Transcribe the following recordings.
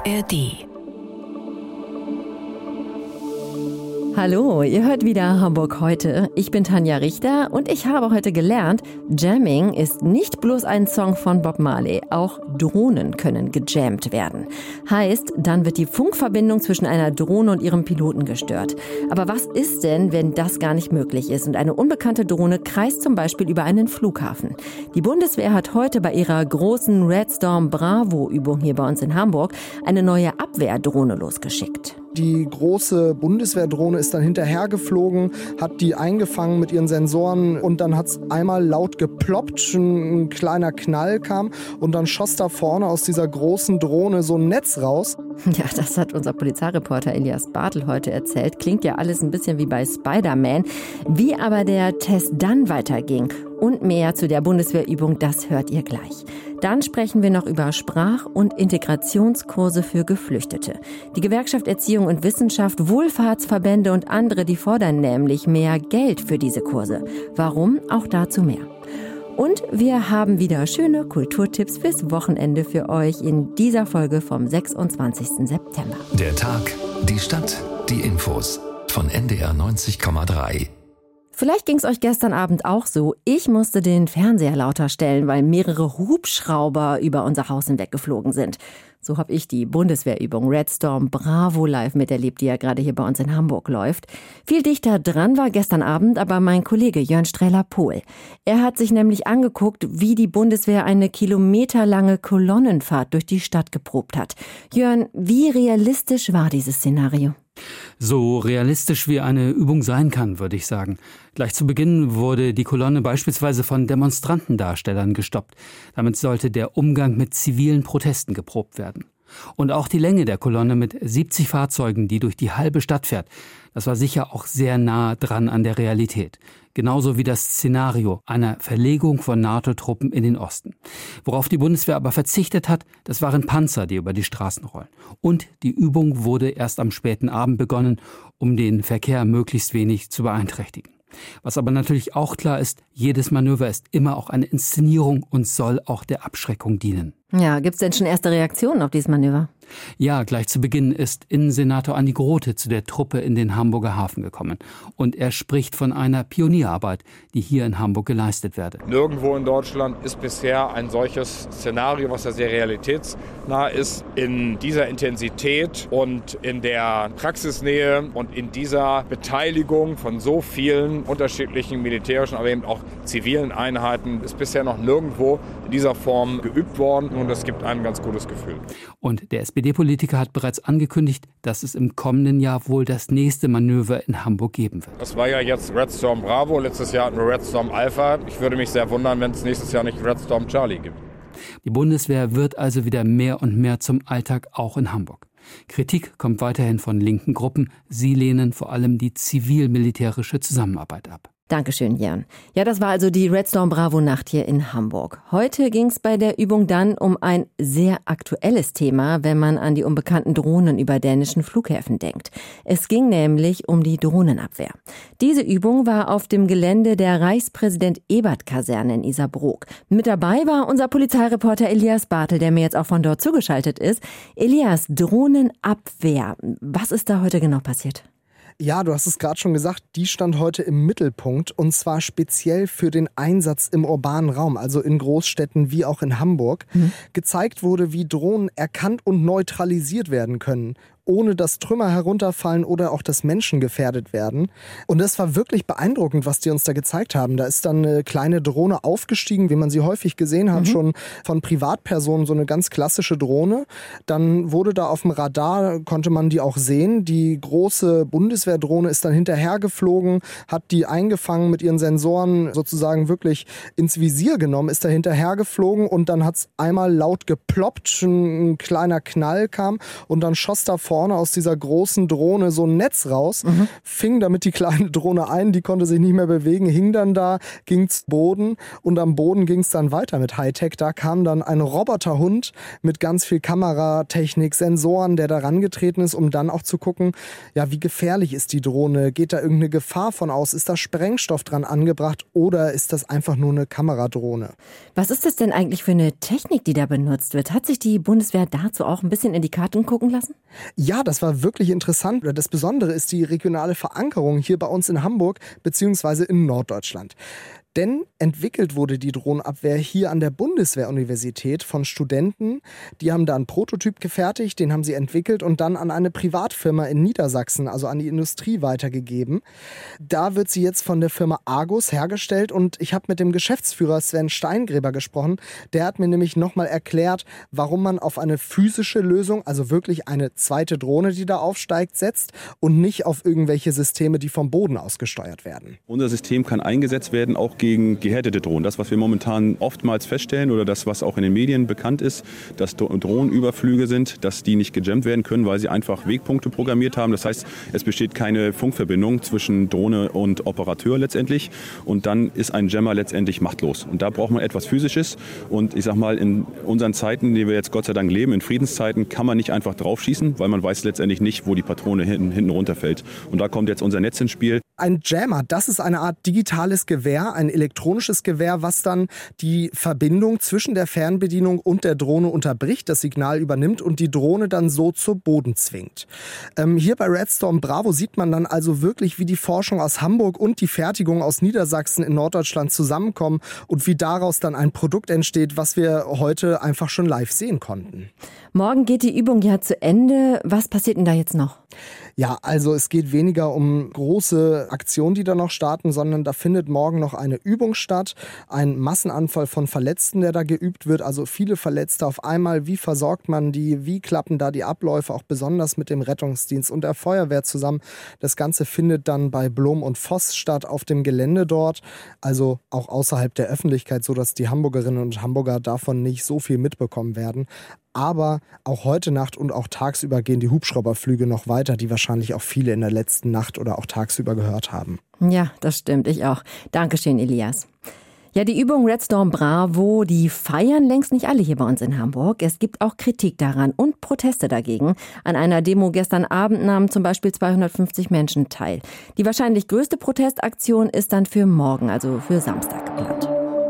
ARD. Hallo, ihr hört wieder Hamburg heute. Ich bin Tanja Richter und ich habe heute gelernt, Jamming ist nicht bloß ein Song von Bob Marley, auch Drohnen können gejammt werden. Heißt, dann wird die Funkverbindung zwischen einer Drohne und ihrem Piloten gestört. Aber was ist denn, wenn das gar nicht möglich ist und eine unbekannte Drohne kreist zum Beispiel über einen Flughafen? Die Bundeswehr hat heute bei ihrer großen Red Storm Bravo Übung hier bei uns in Hamburg eine neue Abwehrdrohne losgeschickt. Die große Bundeswehrdrohne ist dann hinterhergeflogen, hat die eingefangen mit ihren Sensoren und dann hat es einmal laut geploppt, ein kleiner Knall kam und dann schoss da vorne aus dieser großen Drohne so ein Netz raus. Ja, das hat unser Polizeireporter Elias Bartel heute erzählt. Klingt ja alles ein bisschen wie bei Spider-Man. Wie aber der Test dann weiterging und mehr zu der Bundeswehrübung, das hört ihr gleich. Dann sprechen wir noch über Sprach- und Integrationskurse für Geflüchtete. Die Gewerkschaft Erziehung und Wissenschaft, Wohlfahrtsverbände und andere, die fordern nämlich mehr Geld für diese Kurse. Warum? Auch dazu mehr. Und wir haben wieder schöne Kulturtipps fürs Wochenende für euch in dieser Folge vom 26. September. Der Tag, die Stadt, die Infos von NDR 90,3. Vielleicht ging es euch gestern Abend auch so. Ich musste den Fernseher lauter stellen, weil mehrere Hubschrauber über unser Haus hinweggeflogen sind. So habe ich die Bundeswehrübung Red Storm Bravo live miterlebt, die ja gerade hier bei uns in Hamburg läuft. Viel dichter dran war gestern Abend aber mein Kollege Jörn Streller-Pohl. Er hat sich nämlich angeguckt, wie die Bundeswehr eine kilometerlange Kolonnenfahrt durch die Stadt geprobt hat. Jörn, wie realistisch war dieses Szenario? So realistisch wie eine Übung sein kann, würde ich sagen. Gleich zu Beginn wurde die Kolonne beispielsweise von Demonstrantendarstellern gestoppt. Damit sollte der Umgang mit zivilen Protesten geprobt werden. Und auch die Länge der Kolonne mit 70 Fahrzeugen, die durch die halbe Stadt fährt, das war sicher auch sehr nah dran an der Realität. Genauso wie das Szenario einer Verlegung von NATO-Truppen in den Osten. Worauf die Bundeswehr aber verzichtet hat, das waren Panzer, die über die Straßen rollen. Und die Übung wurde erst am späten Abend begonnen, um den Verkehr möglichst wenig zu beeinträchtigen. Was aber natürlich auch klar ist, jedes Manöver ist immer auch eine Inszenierung und soll auch der Abschreckung dienen. Ja, gibt's denn schon erste Reaktionen auf dieses Manöver? Ja, gleich zu Beginn ist Innensenator Andi Grote zu der Truppe in den Hamburger Hafen gekommen. Und er spricht von einer Pionierarbeit, die hier in Hamburg geleistet werde. Nirgendwo in Deutschland ist bisher ein solches Szenario, was ja sehr realitätsnah ist, in dieser Intensität und in der Praxisnähe und in dieser Beteiligung von so vielen unterschiedlichen militärischen, aber eben auch zivilen Einheiten ist bisher noch nirgendwo in dieser Form geübt worden. Und das gibt ein ganz gutes Gefühl. Und der SPD-Politiker hat bereits angekündigt, dass es im kommenden Jahr wohl das nächste Manöver in Hamburg geben wird. Das war ja jetzt Red Storm Bravo, letztes Jahr hatten wir Red Storm Alpha. Ich würde mich sehr wundern, wenn es nächstes Jahr nicht Red Storm Charlie gibt. Die Bundeswehr wird also wieder mehr und mehr zum Alltag auch in Hamburg. Kritik kommt weiterhin von linken Gruppen. Sie lehnen vor allem die zivil-militärische Zusammenarbeit ab. Dankeschön, Jörn. Ja, das war also die Red Storm Bravo Nacht hier in Hamburg. Heute ging es bei der Übung dann um ein sehr aktuelles Thema, wenn man an die unbekannten Drohnen über dänischen Flughäfen denkt. Es ging nämlich um die Drohnenabwehr. Diese Übung war auf dem Gelände der Reichspräsident-Ebert-Kaserne in Isarbrook. Mit dabei war unser Polizeireporter Elias Bartel, der mir jetzt auch von dort zugeschaltet ist. Elias, Drohnenabwehr. Was ist da heute genau passiert? Ja, du hast es gerade schon gesagt, die stand heute im Mittelpunkt und zwar speziell für den Einsatz im urbanen Raum, also in Großstädten wie auch in Hamburg. Gezeigt wurde, wie Drohnen erkannt und neutralisiert werden können, ohne dass Trümmer herunterfallen oder auch dass Menschen gefährdet werden. Und das war wirklich beeindruckend, was die uns da gezeigt haben. Da ist dann eine kleine Drohne aufgestiegen, wie man sie häufig gesehen hat, schon von Privatpersonen, so eine ganz klassische Drohne. Dann wurde da auf dem Radar, konnte man die auch sehen. Die große Bundeswehrdrohne ist dann hinterhergeflogen, hat die eingefangen mit ihren Sensoren sozusagen wirklich ins Visier genommen, ist da hinterhergeflogen und dann hat es einmal laut geploppt, ein kleiner Knall kam und dann schoss da vorne vorne aus dieser großen Drohne so ein Netz raus, fing damit die kleine Drohne ein, die konnte sich nicht mehr bewegen, hing dann da, ging zu Boden und am Boden ging es dann weiter mit Hightech. Da kam dann ein Roboterhund mit ganz viel Kameratechnik, Sensoren, der da rangetreten ist, um dann auch zu gucken, ja, wie gefährlich ist die Drohne? Geht da irgendeine Gefahr von aus? Ist da Sprengstoff dran angebracht oder ist das einfach nur eine Kameradrohne? Was ist das denn eigentlich für eine Technik, die da benutzt wird? Hat sich die Bundeswehr dazu auch ein bisschen in die Karten gucken lassen? Ja, das war wirklich interessant. Das Besondere ist die regionale Verankerung hier bei uns in Hamburg bzw. in Norddeutschland. Denn entwickelt wurde die Drohnenabwehr hier an der Bundeswehruniversität von Studenten. Die haben da einen Prototyp gefertigt, den haben sie entwickelt und dann an eine Privatfirma in Niedersachsen, also an die Industrie, weitergegeben. Da wird sie jetzt von der Firma Argus hergestellt und ich habe mit dem Geschäftsführer Sven Steingräber gesprochen. Der hat mir nämlich nochmal erklärt, warum man auf eine physische Lösung, also wirklich eine zweite Drohne, die da aufsteigt, setzt und nicht auf irgendwelche Systeme, die vom Boden aus gesteuert werden. Unser System kann eingesetzt werden, auch gegen gehärtete Drohnen. Das, was wir momentan oftmals feststellen oder das, was auch in den Medien bekannt ist, dass Drohnenüberflüge sind, dass die nicht gejammt werden können, weil sie einfach Wegpunkte programmiert haben. Das heißt, es besteht keine Funkverbindung zwischen Drohne und Operateur letztendlich und dann ist ein Jammer letztendlich machtlos. Und da braucht man etwas Physisches und ich sag mal, in unseren Zeiten, in denen wir jetzt Gott sei Dank leben, in Friedenszeiten, kann man nicht einfach draufschießen, weil man weiß letztendlich nicht, wo die Patrone hinten runterfällt. Und da kommt jetzt unser Netz ins Spiel. Ein Jammer, das ist eine Art digitales Gewehr, ein elektronisches Gewehr, was dann die Verbindung zwischen der Fernbedienung und der Drohne unterbricht, das Signal übernimmt und die Drohne dann so zu Boden zwingt. Hier bei Red Storm Bravo sieht man dann also wirklich, wie die Forschung aus Hamburg und die Fertigung aus Niedersachsen in Norddeutschland zusammenkommen und wie daraus dann ein Produkt entsteht, was wir heute einfach schon live sehen konnten. Morgen geht die Übung ja zu Ende. Was passiert denn da jetzt noch? Ja, also es geht weniger um große Aktionen, die da noch starten, sondern da findet morgen noch eine Übung statt. Ein Massenanfall von Verletzten, der da geübt wird. Also viele Verletzte auf einmal. Wie versorgt man die? Wie klappen da die Abläufe? Auch besonders mit dem Rettungsdienst und der Feuerwehr zusammen. Das Ganze findet dann bei Blom und Voss statt auf dem Gelände dort. Also auch außerhalb der Öffentlichkeit, sodass die Hamburgerinnen und Hamburger davon nicht so viel mitbekommen werden. Aber auch heute Nacht und auch tagsüber gehen die Hubschrauberflüge noch weiter, die wahrscheinlich auch viele in der letzten Nacht oder auch tagsüber gehört haben. Ja, das stimmt, ich auch. Dankeschön, Elias. Ja, die Übung Red Storm Bravo, die feiern längst nicht alle hier bei uns in Hamburg. Es gibt auch Kritik daran und Proteste dagegen. An einer Demo gestern Abend nahmen zum Beispiel 250 Menschen teil. Die wahrscheinlich größte Protestaktion ist dann für morgen, also für Samstag geplant.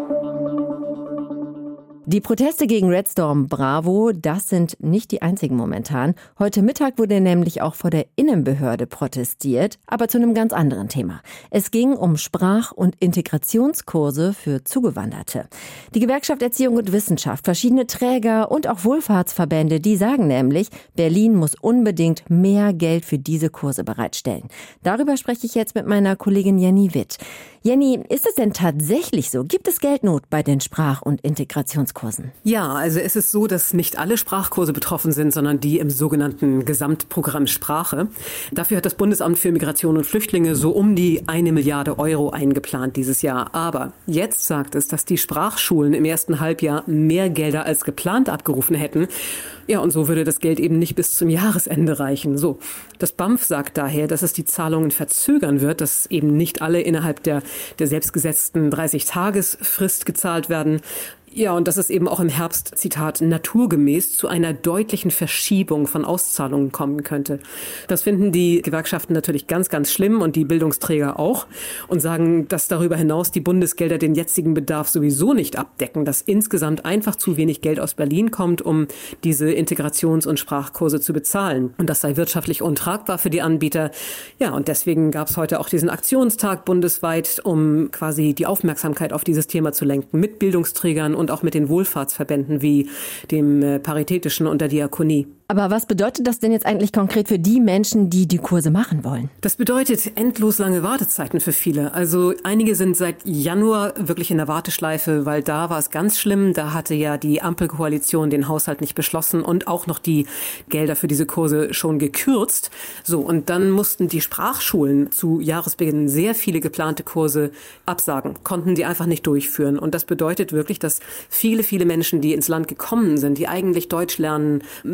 Die Proteste gegen Red Storm Bravo, das sind nicht die einzigen momentan. Heute Mittag wurde nämlich auch vor der Innenbehörde protestiert, aber zu einem ganz anderen Thema. Es ging um Sprach- und Integrationskurse für Zugewanderte. Die Gewerkschaft Erziehung und Wissenschaft, verschiedene Träger und auch Wohlfahrtsverbände, die sagen nämlich, Berlin muss unbedingt mehr Geld für diese Kurse bereitstellen. Darüber spreche ich jetzt mit meiner Kollegin Jenny Witt. Jenny, ist es denn tatsächlich so? Gibt es Geldnot bei den Sprach- und Integrationskursen? Ja, also es ist so, dass nicht alle Sprachkurse betroffen sind, sondern die im sogenannten Gesamtprogramm Sprache. Dafür hat das Bundesamt für Migration und Flüchtlinge so um die 1 Milliarde Euro eingeplant dieses Jahr. Aber jetzt sagt es, dass die Sprachschulen im ersten Halbjahr mehr Gelder als geplant abgerufen hätten. Ja, und so würde das Geld eben nicht bis zum Jahresende reichen. So, das BAMF sagt daher, dass es die Zahlungen verzögern wird, dass eben nicht alle innerhalb der selbstgesetzten 30-Tages-Frist gezahlt werden. Ja, und dass es eben auch im Herbst, Zitat, naturgemäß zu einer deutlichen Verschiebung von Auszahlungen kommen könnte. Das finden die Gewerkschaften natürlich ganz, ganz schlimm und die Bildungsträger auch und sagen, dass darüber hinaus die Bundesgelder den jetzigen Bedarf sowieso nicht abdecken, dass insgesamt einfach zu wenig Geld aus Berlin kommt, um diese Integrations- und Sprachkurse zu bezahlen. Und das sei wirtschaftlich untragbar für die Anbieter. Ja, und deswegen gab es heute auch diesen Aktionstag bundesweit, um quasi die Aufmerksamkeit auf dieses Thema zu lenken mit Bildungsträgern und auch mit den Wohlfahrtsverbänden wie dem Paritätischen und der Diakonie. Aber was bedeutet das denn jetzt eigentlich konkret für die Menschen, die die Kurse machen wollen? Das bedeutet endlos lange Wartezeiten für viele. Also einige sind seit Januar wirklich in der Warteschleife, weil da war es ganz schlimm. Da hatte ja die Ampelkoalition den Haushalt nicht beschlossen und auch noch die Gelder für diese Kurse schon gekürzt. So, und dann mussten die Sprachschulen zu Jahresbeginn sehr viele geplante Kurse absagen, konnten die einfach nicht durchführen. Und das bedeutet wirklich, dass viele, viele Menschen, die ins Land gekommen sind, die eigentlich Deutsch lernen möchten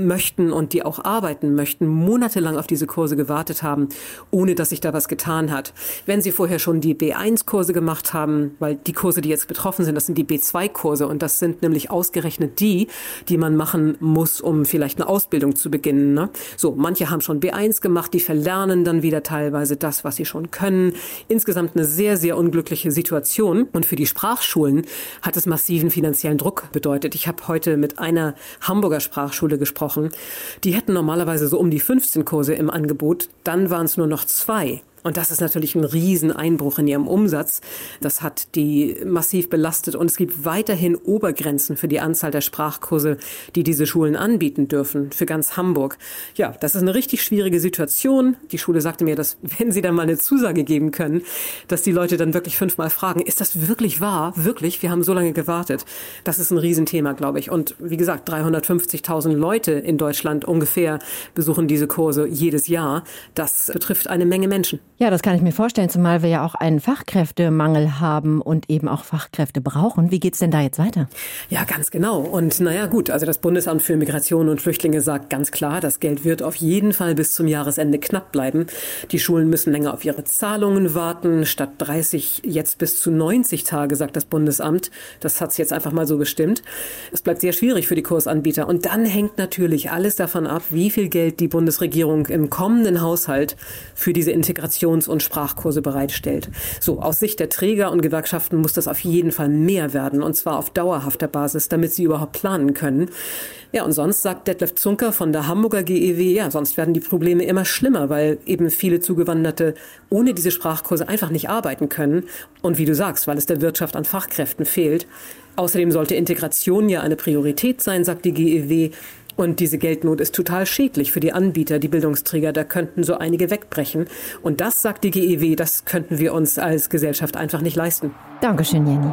kennen und die auch arbeiten möchten, monatelang auf diese Kurse gewartet haben, ohne dass sich da was getan hat. Wenn sie vorher schon die B1-Kurse gemacht haben, weil die Kurse, die jetzt betroffen sind, das sind die B2-Kurse und das sind nämlich ausgerechnet die man machen muss, um vielleicht eine Ausbildung zu beginnen. Ne? So, manche haben schon B1 gemacht, die verlernen dann wieder teilweise das, was sie schon können. Insgesamt eine sehr, sehr unglückliche Situation. Und für die Sprachschulen hat es massiven finanziellen Druck bedeutet. Ich habe heute mit einer Hamburger Sprachschule gesprochen. Die hätten normalerweise so um die 15 Kurse im Angebot. Dann waren es nur noch 2. Und das ist natürlich ein Rieseneinbruch in ihrem Umsatz. Das hat die massiv belastet. Und es gibt weiterhin Obergrenzen für die Anzahl der Sprachkurse, die diese Schulen anbieten dürfen, für ganz Hamburg. Ja, das ist eine richtig schwierige Situation. Die Schule sagte mir, dass wenn sie dann mal eine Zusage geben können, dass die Leute dann wirklich 5-mal fragen, ist das wirklich wahr? Wirklich? Wir haben so lange gewartet. Das ist ein Riesenthema, glaube ich. Und wie gesagt, 350.000 Leute in Deutschland ungefähr besuchen diese Kurse jedes Jahr. Das betrifft eine Menge Menschen. Ja, das kann ich mir vorstellen, zumal wir ja auch einen Fachkräftemangel haben und eben auch Fachkräfte brauchen. Wie geht's denn da jetzt weiter? Ja, ganz genau. Und naja, gut, also das Bundesamt für Migration und Flüchtlinge sagt ganz klar, das Geld wird auf jeden Fall bis zum Jahresende knapp bleiben. Die Schulen müssen länger auf ihre Zahlungen warten. Statt 30 jetzt bis zu 90 Tage, sagt das Bundesamt. Das hat's jetzt einfach mal so bestimmt. Es bleibt sehr schwierig für die Kursanbieter. Und dann hängt natürlich alles davon ab, wie viel Geld die Bundesregierung im kommenden Haushalt für diese Integrations- und Sprachkurse bereitstellt. So, aus Sicht der Träger und Gewerkschaften muss das auf jeden Fall mehr werden, und zwar auf dauerhafter Basis, damit sie überhaupt planen können. Ja, und sonst sagt Detlef Zunker von der Hamburger GEW, ja, sonst werden die Probleme immer schlimmer, weil eben viele Zugewanderte ohne diese Sprachkurse einfach nicht arbeiten können. Und wie du sagst, weil es der Wirtschaft an Fachkräften fehlt. Außerdem sollte Integration ja eine Priorität sein, sagt die GEW. Und diese Geldnot ist total schädlich für die Anbieter, die Bildungsträger. Da könnten so einige wegbrechen. Und das, sagt die GEW, das könnten wir uns als Gesellschaft einfach nicht leisten. Dankeschön, Jenny.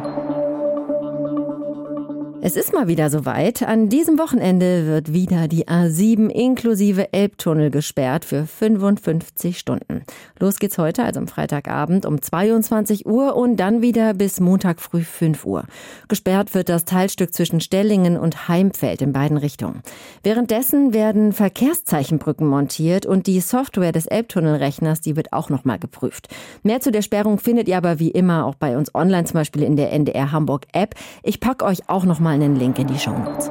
Es ist mal wieder soweit. An diesem Wochenende wird wieder die A7 inklusive Elbtunnel gesperrt für 55 Stunden. Los geht's heute, also am Freitagabend um 22 Uhr und dann wieder bis Montag früh 5 Uhr. Gesperrt wird das Teilstück zwischen Stellingen und Heimfeld in beiden Richtungen. Währenddessen werden Verkehrszeichenbrücken montiert und die Software des Elbtunnelrechners, die wird auch nochmal geprüft. Mehr zu der Sperrung findet ihr aber wie immer auch bei uns online, zum Beispiel in der NDR Hamburg App. Ich packe euch auch nochmal einen Link in die Shownotes.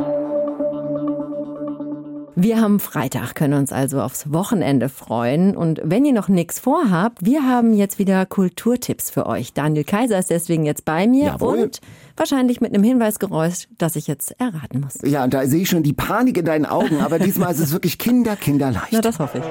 Wir haben Freitag, können uns also aufs Wochenende freuen. Und wenn ihr noch nichts vorhabt, wir haben jetzt wieder Kulturtipps für euch. Daniel Kaiser ist deswegen jetzt bei mir. Jawohl. Und wahrscheinlich mit einem Hinweisgeräusch, das ich jetzt erraten muss. Ja, und da sehe ich schon die Panik in deinen Augen. Aber diesmal ist es wirklich kinderleicht. Na, das hoffe ich.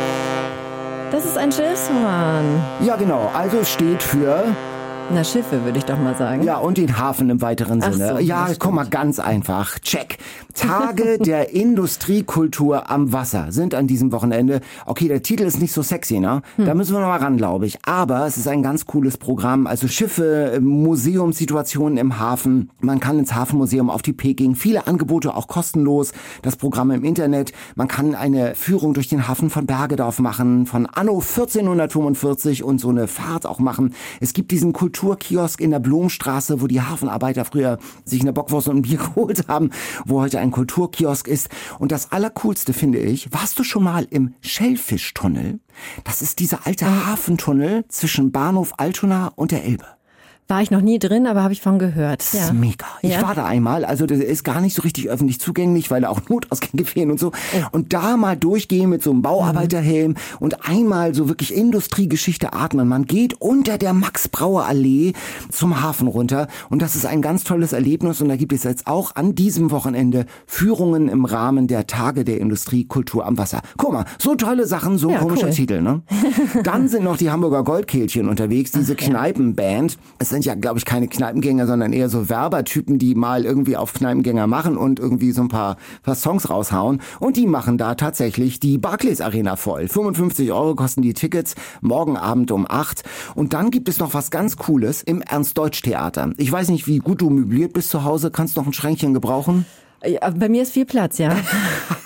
Das ist ein Schiffshorn. Ja, genau. Also steht für... Na, Schiffe, würde ich doch mal sagen. Ja, und den Hafen im weiteren Sinne. So, ja, guck mal, ganz einfach. Check. Tage der Industriekultur am Wasser sind an diesem Wochenende. Okay, der Titel ist nicht so sexy, ne? Da müssen wir noch mal ran, glaube ich. Aber es ist ein ganz cooles Programm. Also Schiffe, Museumssituationen im Hafen. Man kann ins Hafenmuseum auf die Peking. Viele Angebote auch kostenlos. Das Programm im Internet. Man kann eine Führung durch den Hafen von Bergedorf machen. Von anno 1445 und so eine Fahrt auch machen. Es gibt diesen Kulturkiosk in der Blomstraße, wo die Hafenarbeiter früher sich eine Bockwurst und ein Bier geholt haben, wo heute ein Kulturkiosk ist. Und das Allercoolste finde ich, warst du schon mal im Schellfischtunnel? Das ist dieser alte Hafentunnel zwischen Bahnhof Altona und der Elbe. War ich noch nie drin, aber habe ich von gehört. Das ist mega. Ich war da einmal, also das ist gar nicht so richtig öffentlich zugänglich, weil da auch Notausgänge fehlen und so. Und da mal durchgehen mit so einem Bauarbeiterhelm und einmal so wirklich Industriegeschichte atmen. Man geht unter der Max-Brauer-Allee zum Hafen runter und das ist ein ganz tolles Erlebnis. Und da gibt es jetzt auch an diesem Wochenende Führungen im Rahmen der Tage der Industriekultur am Wasser. Guck mal, so tolle Sachen, so ein komischer Titel, ne? Dann sind noch die Hamburger Goldkehlchen unterwegs, diese Kneipenband. Es sind ja, glaube ich, keine Kneipengänger, sondern eher so Werbertypen, die mal irgendwie auf Kneipengänger machen und irgendwie so ein paar Songs raushauen. Und die machen da tatsächlich die Barclays Arena voll. 55 € kosten die Tickets, morgen Abend um 8. Und dann gibt es noch was ganz Cooles im Ernst-Deutsch-Theater. Ich weiß nicht, wie gut du möbliert bist zu Hause. Kannst du noch ein Schränkchen gebrauchen? Ja, bei mir ist viel Platz, ja.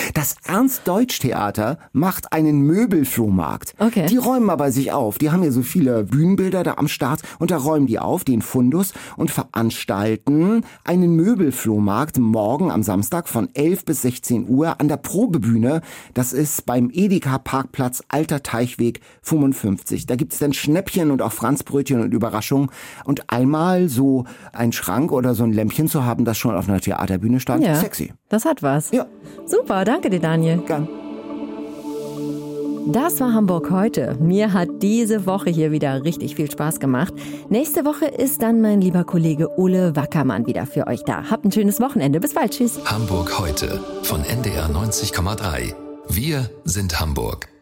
Das Ernst-Deutsch-Theater macht einen Möbelflohmarkt. Okay. Die räumen aber sich auf. Die haben ja so viele Bühnenbilder da am Start und da räumen die auf, den Fundus, und veranstalten einen Möbelflohmarkt morgen am Samstag von 11 bis 16 Uhr an der Probebühne. Das ist beim Edeka-Parkplatz Alter Teichweg 55. Da gibt's dann Schnäppchen und auch Franzbrötchen und Überraschungen. Und einmal so ein Schrank oder so ein Lämpchen zu haben, das schon auf einer Theaterbühne stand, Ja, sexy. das hat was. Ja. Super, danke dir, Daniel. Gern. Das war Hamburg heute. Mir hat diese Woche hier wieder richtig viel Spaß gemacht. Nächste Woche ist dann mein lieber Kollege Ole Wackermann wieder für euch da. Habt ein schönes Wochenende. Bis bald. Tschüss. Hamburg heute von NDR 90,3. Wir sind Hamburg.